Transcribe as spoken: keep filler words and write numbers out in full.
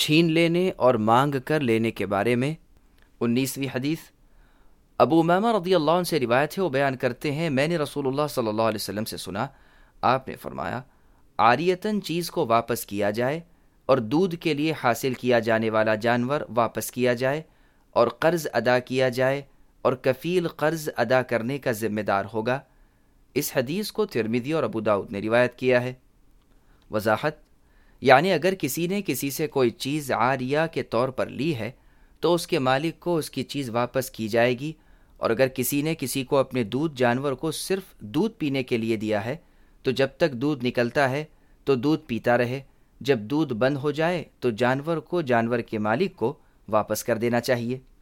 छीन लेने और मांग कर लेने के बारे में। उन्नीसवीं हदीस अबू उमामा रज़ियल्लाहु अन्हु से रिवायत है, वो बयान करते हैं, मैंने रसूलुल्लाह सल्लल्लाहु अलैहि वसल्लम से सुना, आपने फरमाया, आरियतन चीज़ को वापस किया जाए और दूध के लिए हासिल किया जाने वाला जानवर वापस किया जाए और कर्ज़ अदा किया जाए और कफ़ील कर्ज़ अदा करने का ज़िम्मेदार होगा। इस हदीस को तिरमिज़ी और अबू दाऊद ने रिवायत किया है। वज़ाहत यानी अगर किसी ने किसी से कोई चीज़ आरिया के तौर पर ली है तो उसके मालिक को उसकी चीज़ वापस की जाएगी, और अगर किसी ने किसी को अपने दूध जानवर को सिर्फ दूध पीने के लिए दिया है तो जब तक दूध निकलता है तो दूध पीता रहे, जब दूध बंद हो जाए तो जानवर को जानवर के मालिक को वापस कर देना चाहिए।